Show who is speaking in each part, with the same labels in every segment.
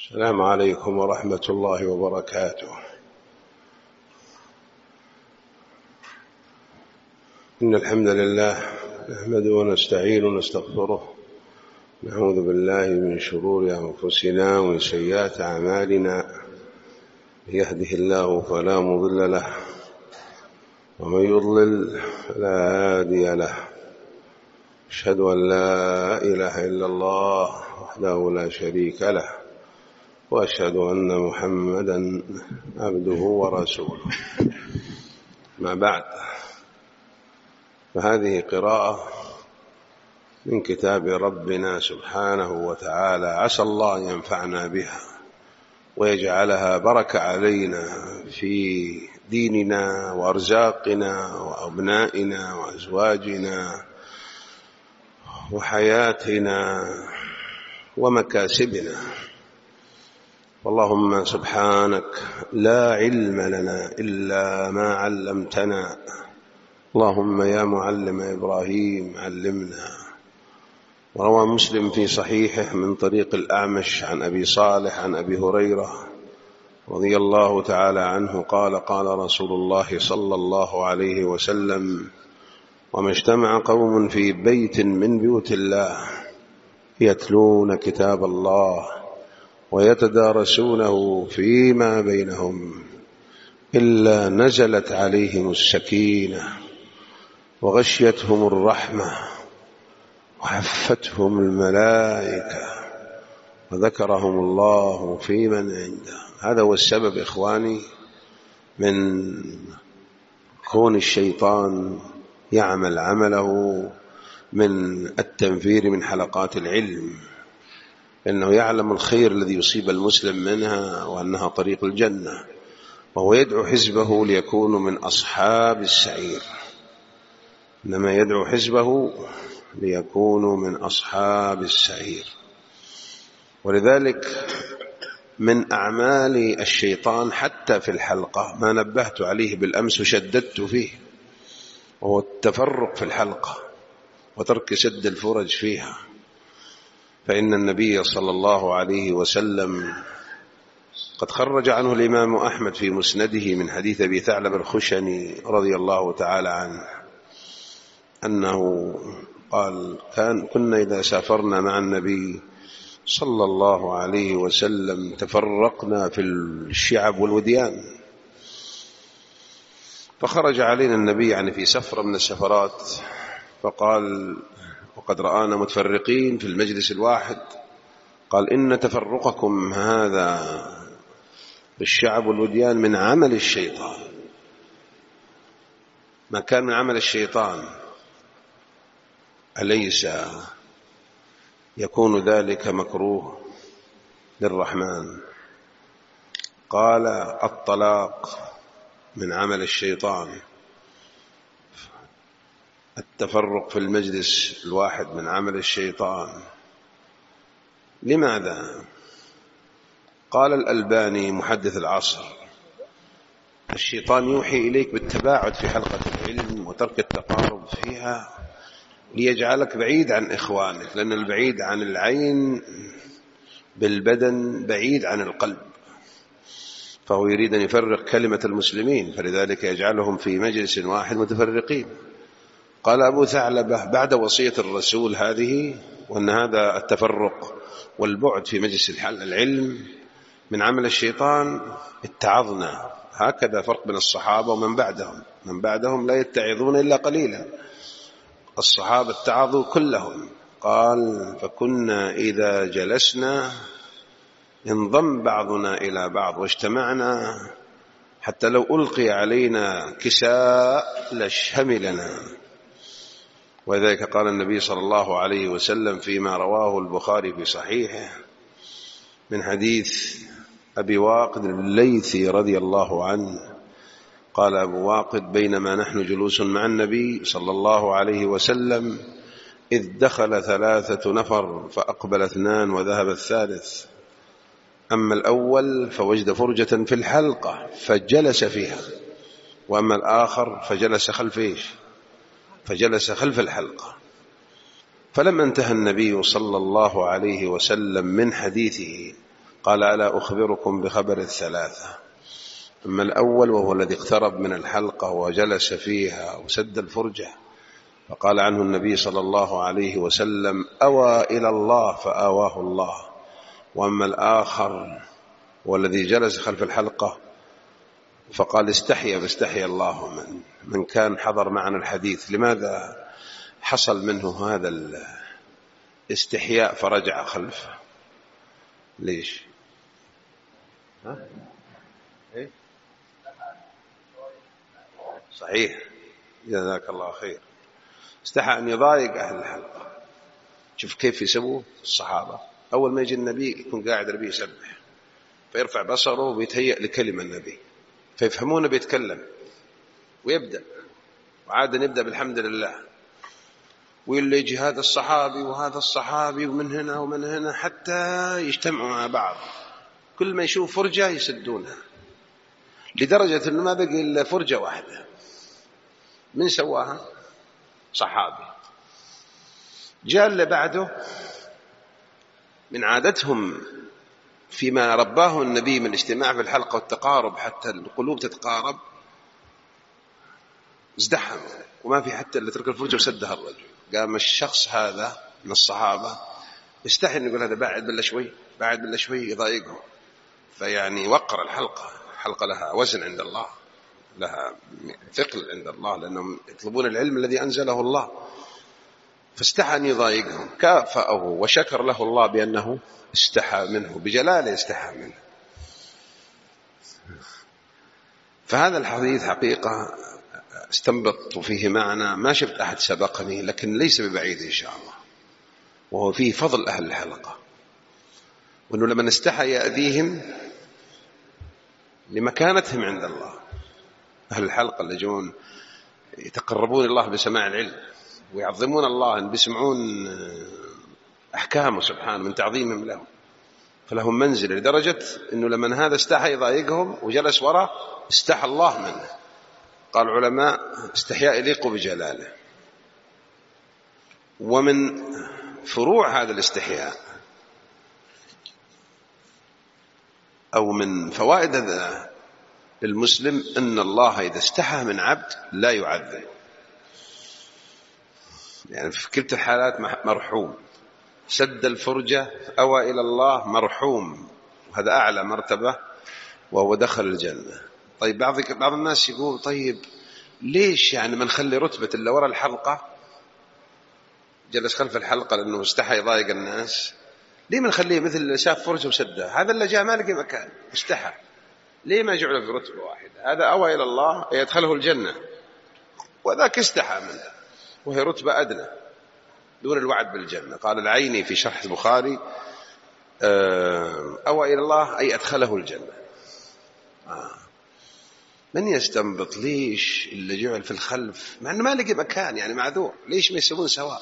Speaker 1: السلام عليكم ورحمة الله وبركاته. إن الحمد لله نحمده ونستعين ونستغفره، نعوذ بالله من شرور أنفسنا ومن سيئات أعمالنا، يهده الله فلا مضل له ومن يضلل فلا هادي له. أشهد أن لا إله إلا الله وحده لا شريك له، وأشهد أن محمدا عبده ورسوله. ما بعد، فهذه قراءة من كتاب ربنا سبحانه وتعالى، عسى الله أن ينفعنا بها ويجعلها بركة علينا في ديننا وأرزاقنا وأبنائنا وأزواجنا وحياتنا ومكاسبنا. اللهم سبحانك لا علم لنا إلا ما علمتنا، اللهم يا معلم إبراهيم علمنا. وروى مسلم في صحيحه من طريق الأعمش عن أبي صالح عن أبي هريرة رضي الله تعالى عنه قال: قال رسول الله صلى الله عليه وسلم: وما اجتمع قوم في بيت من بيوت الله يتلون كتاب الله ويتدارسونه فيما بينهم إلا نزلت عليهم السكينة وغشيتهم الرحمة وحفتهم الملائكة وذكرهم الله في من عنده. هذا هو السبب إخواني من كون الشيطان يعمل عمله من التنفير من حلقات العلم، إنه يعلم الخير الذي يصيب المسلم منها وأنها طريق الجنة، وهو يدعو حزبه ليكونوا من أصحاب السعير. إنما يدعو حزبه ليكونوا من أصحاب السعير. ولذلك من أعمال الشيطان حتى في الحلقة ما نبهت عليه بالأمس وشددت فيه، وهو التفرق في الحلقة وترك سد الفرج فيها. فإن النبي صلى الله عليه وسلم قد خرج عنه الإمام أحمد في مسنده من حديث أبي ثعلب الخشني رضي الله تعالى عنه أنه قال: كنا إذا سافرنا مع النبي صلى الله عليه وسلم تفرقنا في الشعب والوديان، فخرج علينا النبي في سفرة من السفرات فقال، وقد رآنا متفرقين في المجلس الواحد، قال: إن تفرقكم هذا بالشعب والوديان من عمل الشيطان. ما كان من عمل الشيطان أليس يكون ذلك مكروه للرحمن؟ قال: الطلاق من عمل الشيطان، التفرق في المجلس الواحد من عمل الشيطان. لماذا؟ قال الألباني محدث العصر: الشيطان يوحي إليك بالتباعد في حلقة العلم وترك التقارب فيها ليجعلك بعيد عن إخوانك، لأن البعيد عن العين بالبدن بعيد عن القلب، فهو يريد أن يفرق كلمة المسلمين، فلذلك يجعلهم في مجلس واحد متفرقين. قال أبو ثعلبة بعد وصية الرسول هذه، وأن هذا التفرق والبعد في مجلس العلم من عمل الشيطان، اتعظنا. هكذا فرق بين الصحابة ومن بعدهم، من بعدهم لا يتعظون إلا قليلا، الصحابة اتعظوا كلهم. قال: فكنا إذا جلسنا انضم بعضنا إلى بعض واجتمعنا حتى لو ألقي علينا كساء لشملنا. وذلك قال النبي صلى الله عليه وسلم فيما رواه البخاري في صحيحه من حديث أبي واقد الليثي رضي الله عنه قال أبو واقد: بينما نحن جلوس مع النبي صلى الله عليه وسلم إذ دخل 3 نفر فأقبل 2 وذهب الثالث. أما الأول فوجد فرجة في الحلقة فجلس فيها، وأما الآخر فجلس خلف الحلقة. فلما انتهى النبي صلى الله عليه وسلم من حديثه قال: ألا أخبركم بخبر الثلاثة؟ أما الأول وهو الذي اقترب من الحلقة وجلس فيها وسد الفرجة، فقال عنه النبي صلى الله عليه وسلم: أوى إلى الله فآواه الله. وأما الآخر والذي جلس خلف الحلقة فقال: استحيا فاستحيا الله من كان حضر معنا الحديث. لماذا حصل منه هذا الاستحياء فرجع خلفه؟ ليش؟ إيه؟ صحيح، جزاك الله خير. استحى أن يضايق أهل الحلقة. شوف كيف يسووا الصحابة. أول ما يجي النبي يكون قاعد النبي يسبح، فيرفع بصره ويتهيأ لكلمة النبي، فيفهمونه بيتكلم ويبدأ، وعادة نبدأ بالحمد لله، واللي يجي هذا الصحابي وهذا الصحابي ومن هنا ومن هنا حتى يجتمعوا مع بعض. كل ما يشوف فرجة يسدونها، لدرجة أنه ما بقي إلا فرجة واحدة. من سواها؟ صحابي. جاء اللي بعده من عادتهم فيما رباه النبي من الاجتماع في الحلقة والتقارب حتى القلوب تتقارب، ازدحم وما في حتى اللي ترك الفرجة وسدها الرجل. قام الشخص هذا من الصحابة يستحي أن يقول: هذا بعد بالله شوي، بعد بالله شوي، يضايقهم. فيعني وقر الحلقة لها وزن عند الله، لها ثقل عند الله، لأنهم يطلبون العلم الذي أنزله الله. فاستحى أن يضايقهم، كافأه وشكر له الله بأنه استحى منه، بجلاله استحى منه. فهذا الحديث حقيقة استنبط فيه معنى ما شفت أحد سبقني، لكن ليس ببعيد إن شاء الله، وهو فيه فضل أهل الحلقة، وأنه لما استحى يأذيهم لمكانتهم عند الله. أهل الحلقة اللي يجون يتقربون الله بسماع العلم ويعظمون الله، أن بيسمعون أحكامه سبحانه من تعظيمهم له، فلهم منزل، لدرجة أنه لمن هذا استحى يضايقهم وجلس وراء استحى الله منه. قال العلماء: استحياء يليق بجلاله. ومن فروع هذا الاستحياء أو من فوائد هذا للمسلم أن الله إذا استحى من عبد لا يعذب، يعني في كلتا الحالات مرحوم. سد الفرجة، أوى إلى الله، مرحوم، وهذا أعلى مرتبة وهو دخل الجنة. طيب بعض الناس يقول: طيب ليش يعني ما نخلي رتبة اللي وراء الحلقة جلس خلف الحلقة لأنه استحى يضايق الناس، ليه ما نخليه مثل اللي شاف فرجة وسدها؟ هذا اللي جاء ما لقي مكان استحى، ليه ما جعله في رتبة واحدة؟ هذا أوى إلى الله يدخله الجنة، وذاك استحى منه وهي رتبة أدنى دون الوعد بالجنة. قال العيني في شرح البخاري: أوى إلى الله أي أدخله الجنة. من يستنبط ليش اللي جعل في الخلف مع أنه ما لقي مكان، يعني معذور، ليش ما يسوون سواء؟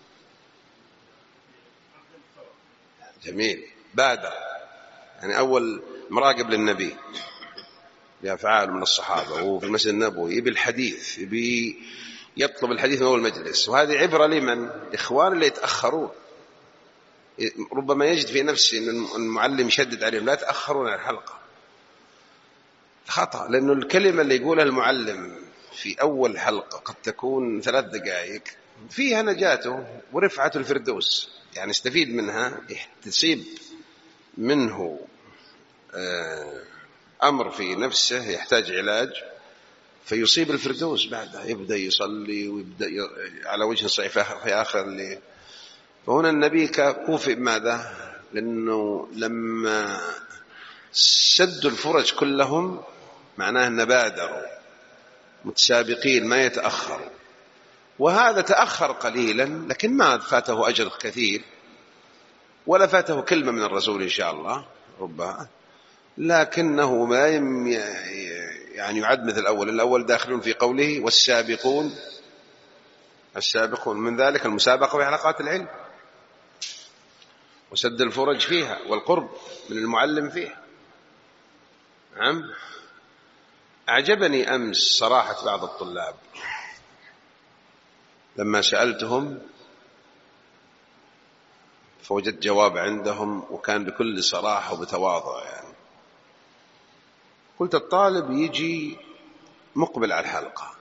Speaker 1: جميل. بادر، يعني أول مراقب للنبي بأفعال من الصحابة، وفي المسجد النبوي يبي الحديث، يبي يطلب الحديث من أول مجلس. وهذه عبرة لمن؟ إخوان اللي يتأخرون. ربما يجد في نفسه أن المعلم يشدد عليهم: لا تأخرون عن الحلقة. خطأ، لأنه الكلمة اللي يقولها المعلم في أول حلقة قد تكون 3 دقائق فيها نجاته ورفعته الفردوس، يعني استفيد منها، تصيب منه أمر في نفسه يحتاج علاج فيصيب الفردوس، بعدها يبدأ يصلي ويبدأ على وجه صحيح في آخر الليل. فهنا النبي كوفئ ماذا؟ لأنه لما سدوا الفرج كلهم معناه أن بادروا متسابقين ما يتأخروا، وهذا تأخر قليلا لكن ما فاته أجر كثير ولا فاته كلمة من الرسول إن شاء الله ربما، لكنه ما يعني يعد مثل الأول داخلون في قوله: والسابقون السابقون، من ذلك المسابقة في حلقات العلم وسد الفرج فيها والقرب من المعلم فيها. نعم. أعجبني أمس صراحة بعض الطلاب لما سألتهم فوجدت جواب عندهم وكان بكل صراحة وبتواضع يعني. قلت الطالب يجي مقبل على الحلقة،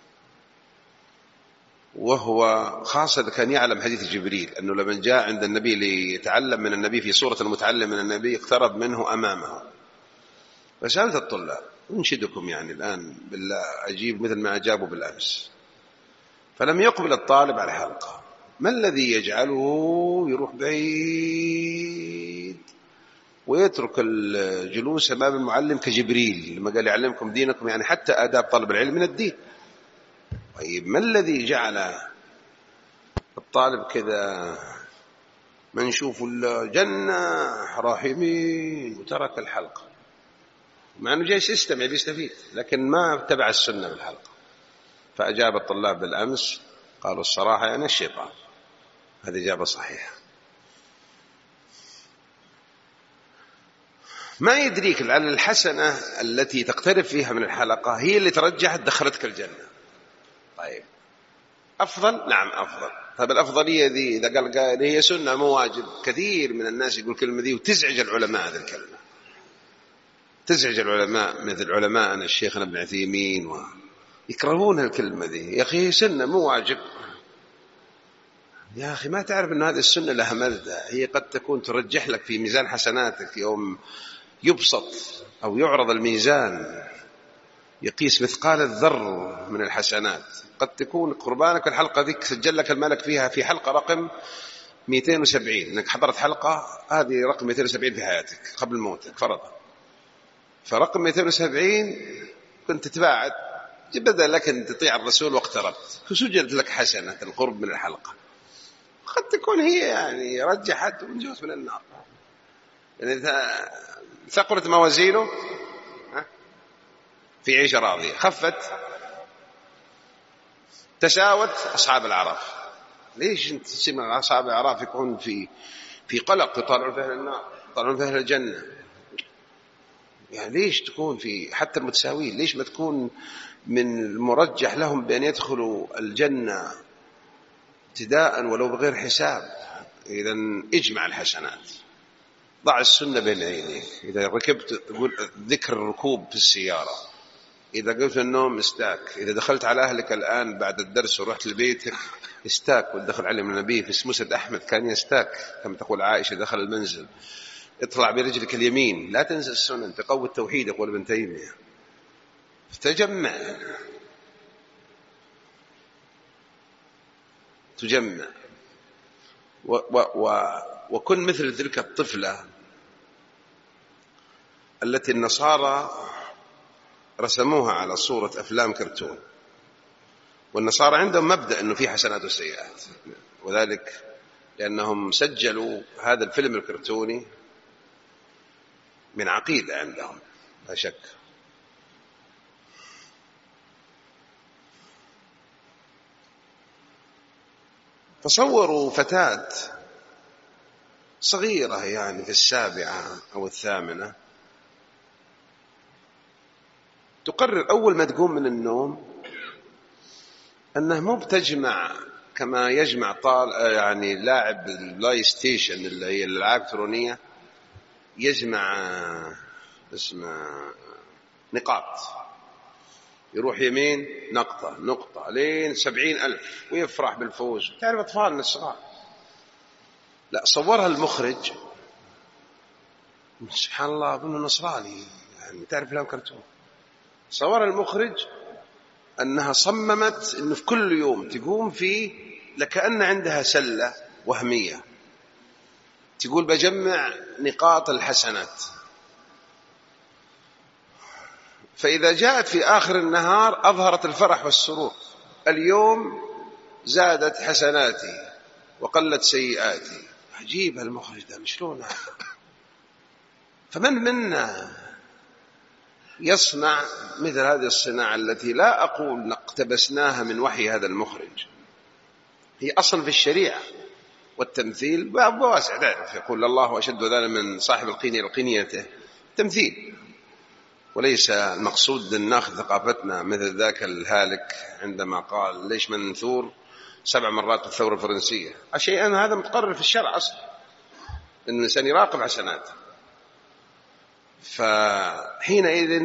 Speaker 1: وهو خاصة كان يعلم حديث جبريل أنه لما جاء عند النبي ليتعلم من النبي في صورة المتعلم من النبي اقترب منه أمامه. فسألت الطلاب أنشدكم يعني الآن بالله أجيب مثل ما أجابوا بالأمس. فلم يقبل الطالب على الحلقة. ما الذي يجعله يروح بعيد ويترك الجلوس أمام المعلم كجبريل لما قال يعلمكم دينكم، يعني حتى آداب طلب العلم من الدين. طيب ما الذي جعل الطالب كذا ما نشوف الجنة راحمين وترك الحلقة، مع أنه جاي يستمع بيستفيد لكن ما اتبع السنة بالحلقة؟ فأجاب الطلاب بالأمس قالوا الصراحة يعني الشيطان. هذه إجابة صحيحة. ما يدريك لعل الحسنة التي تقترب فيها من الحلقة هي اللي ترجحت دخلتك الجنة. طيب أفضل؟ نعم أفضل. طيب الأفضلية ذي إذا قال هي سنة مو واجب، كثير من الناس يقول الكلمة ذي وتزعج العلماء. هذه الكلمة تزعج العلماء مثل علماءنا الشيخ ابن عثيمين يكرهون الكلمة ذي. يا أخي هي سنة مو واجب. يا أخي ما تعرف أن هذه السنة لها مدى، هي قد تكون ترجح لك في ميزان حسناتك يوم يبسط أو يعرض الميزان يقيس مثقال الذر من الحسنات. قد تكون قربانك الحلقة ذيك سجل لك الملك فيها في حلقة رقم 270 أنك حضرت حلقة هذه رقم 270 في حياتك قبل موتك فرضا، فرقم 270 كنت تتباعد بدأ لك أن تطيع الرسول واقتربت فسجلت لك حسنة القرب من الحلقة. قد تكون هي يعني رجحت ونجوت من النار. يعني ثقلت موازينه في عيشة راضية، خفت تساوت أصحاب الأعراف. ليش أنت تسمع أصحاب الأعراف يكون في قلق يطالعون في أهل النار يطالعون في أهل الجنة؟ يعني ليش تكون في حتى المتساوين ليش ما تكون من المرجح لهم بأن يدخلوا الجنة ابتداء ولو بغير حساب؟ إذا اجمع الحسنات، ضع السنة بين عينيك. إذا ركبت تقول ذكر الركوب في السيارة، إذا قلت النوم استاك، إذا دخلت على أهلك الآن بعد الدرس ورحت لبيتك استاك. والدخل علم النبي في مسند أحمد كان يستاك كما تقول عائشة دخل المنزل. اطلع برجلك اليمين، لا تنسى السنن تقوي التوحيد يقول ابن تيمية. تجمع وكن مثل تلك الطفلة التي النصارى رسموها على صورة أفلام كرتون. والنصارى عندهم مبدأ أنه في حسنات وسيئات، وذلك لأنهم سجلوا هذا الفيلم الكرتوني من عقيدة عندهم لا شك. تصوروا فتاة صغيرة يعني في 7 أو 8 تقرر أول ما تقوم من النوم أنه مو بتجمع كما يجمع يعني لاعب البلاي ستيشن اللي هي الألعاب الإلكترونية، يجمع اسمه نقاط، يروح يمين نقطة لين 70,000 ويفرح بالفوز. تعرف أطفالنا الصغار. لا، صورها المخرج سبحان الله ابنه نصراني يعني تعرف لهم كرتون. صورها المخرج أنها صممت أنه في كل يوم تقوم فيه لكأن عندها سلة وهمية تقول بجمع نقاط الحسنات، فإذا جاءت في آخر النهار أظهرت الفرح والسرور. اليوم زادت حسناتي وقلت سيئاتي. عجيب المخرج ده شلون هذا؟ فمن منا يصنع مثل هذه الصناعة التي لا أقول اقتبسناها من وحي هذا المخرج، هي أصل في الشريعة والتمثيل باب واسع. تعرف يقول الله أشد ذلك من صاحب القينية لقينيته، تمثيل. وليس المقصود أن ناخذ ثقافتنا مثل ذاك الهالك عندما قال ليش من ثور 7 مرات الثورة الفرنسية. شيئا هذا متقرر في الشرع أصلا. أن الإنسان يراقب حسناته. فحينئذ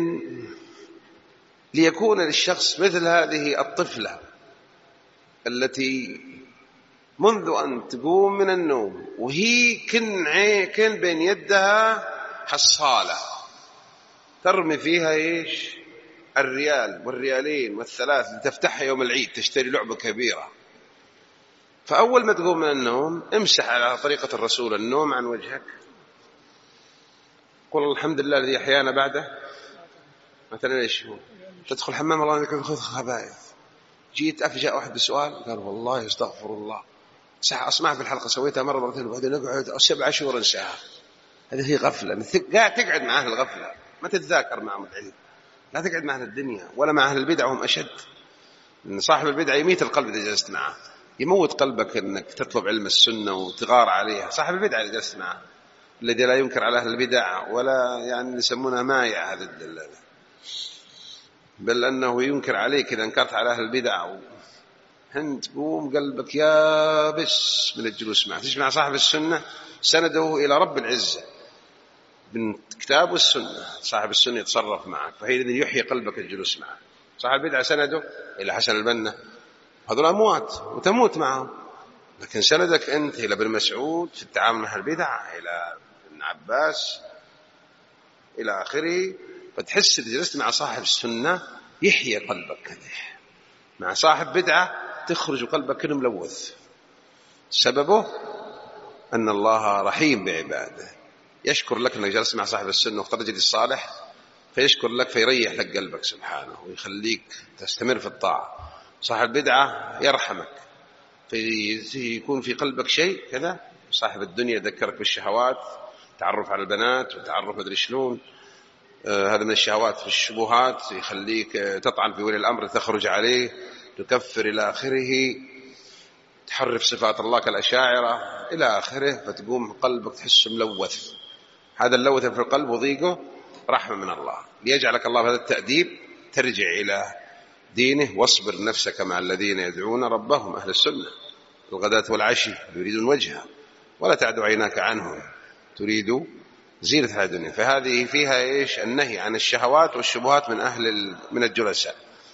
Speaker 1: ليكون للشخص مثل هذه الطفلة التي منذ أن تقوم من النوم وهي كن بين يدها حصالة ترمي فيها إيش؟ الريال والريالين والثلاث لتفتحها يوم العيد تشتري لعبة كبيرة. فأول ما تقوم من النوم امسح على طريقة الرسول النوم عن وجهك، قل الحمد لله الذي أحيانا بعده. مثلا إيش هو؟ تدخل حمام الله يكون خذ خبائث. جيت أفجأ واحد بسؤال قال والله استغفر الله، أسمع في الحلقة سويتها مرة مرتين وبعدين نقعد 7 شهور انساها. هذه هي غفلة، تقعد مع أهل الغفلة، ما تتذاكر معهم العلم، لا تقعد مع أهل الدنيا ولا مع أهل البدع، هم أشد. إن صاحب البدع يميت القلب إذا جلست معه، يموت قلبك إنك تطلب علم السنة وتغار عليها. صاحب البدع اللي جلست معه الذي لا ينكر على أهل البدع ولا يعني يسمونها مايع هذا الدلالة، بل أنه ينكر عليك إذا انكرت على أهل البدع هند تقوم قلبك يابس من الجلوس معه. تسمع صاحب السنة سنده إلى رب العزة من كتاب والسنة، صاحب السنة يتصرف معك، فحينئذ يحيي قلبك الجلوس معه. صاحب البدع سنده إلى حسن البنا، هذول أموات وتموت معهم، لكن سندك أنت إلى ابن مسعود في التعامل مع البدع، إلى ابن عباس إلى آخره. فتحس إذا جلست مع صاحب السنة يحيي قلبك كذا، مع صاحب بدعة تخرج قلبك كأنه ملوث. سببه أن الله رحيم بعباده، يشكر لك أنك جلست مع صاحب السنة واخترت الصالح، فيشكر لك فيريح لك قلبك سبحانه ويخليك تستمر في الطاعة. صاحب بدعة يرحمك فيكون في قلبك شيء كذا. صاحب الدنيا يذكرك بالشهوات، تعرف على البنات وتعرف مدري شلون، هذا من الشهوات في الشبهات، يخليك تطعن في ولي الأمر تخرج عليه، تكفر إلى آخره، تحرف صفات الله كالأشاعرة إلى آخره، فتقوم قلبك تحس ملوث. هذا اللوث في القلب وضيقه رحمة من الله، ليجعلك الله بهذا التأديب ترجع إلى دينه. واصبر نفسك مع الذين يدعون ربهم أهل السنة الغداة والعشي يريدون وجهه ولا تعد عيناك عنهم تريد زينة هذه الدنيا. فهذه فيها إيش؟ النهي عن الشهوات والشبهات من الجلساء.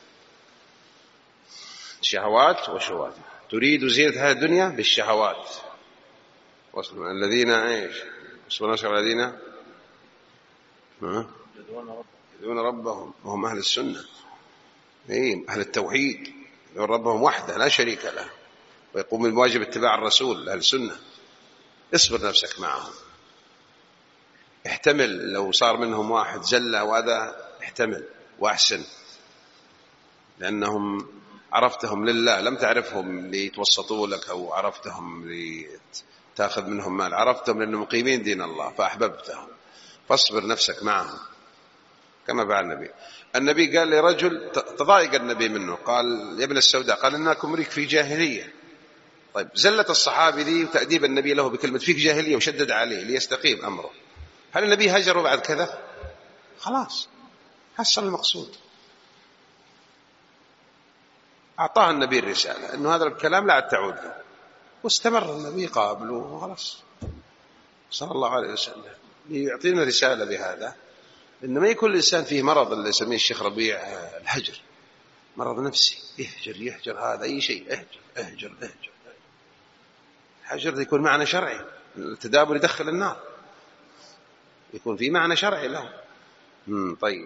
Speaker 1: شهوات وشهوات، تريد زينة هذه الدنيا بالشهوات. واصبر الذين إيش؟ واصبر نفسك الذين يدعون ربهم وهم أهل السنة، أهل التوحيد، يدعون ربهم وحده لا شريك له ويقوم بواجب اتباع الرسول أهل السنة. اصبر نفسك معهم، احتمل لو صار منهم واحد زلة وهذا احتمل وأحسن، لأنهم عرفتهم لله، لم تعرفهم ليتوسطوا لك أو عرفتهم لتأخذ منهم مال، عرفتهم لأنهم مقيمين دين الله فأحببتهم. فاصبر نفسك معهم كما فعل النبي قال لرجل تضايق النبي منه، قال يا ابن السوداء، قال إنكم مريك في جاهلية. طيب زلة الصحابي ذي وتأديب النبي له بكلمة فيك جاهلية وشدد عليه ليستقيم أمره. هل النبي هجره بعد كذا؟ خلاص حصل المقصود، أعطاه النبي الرسالة أنه هذا الكلام لا تعود له، واستمر النبي قابله وخلاص صلى الله عليه وسلم ليعطينا رسالة بهذا. إن ما يكون الإنسان فيه مرض اللي يسميه الشيخ ربيع الهجر، مرض نفسي، يهجر هذا أي شيء، اهجر. الهجر يكون معنى شرعي، التدابر يدخل النار، يكون في معنى شرعي له. طيب.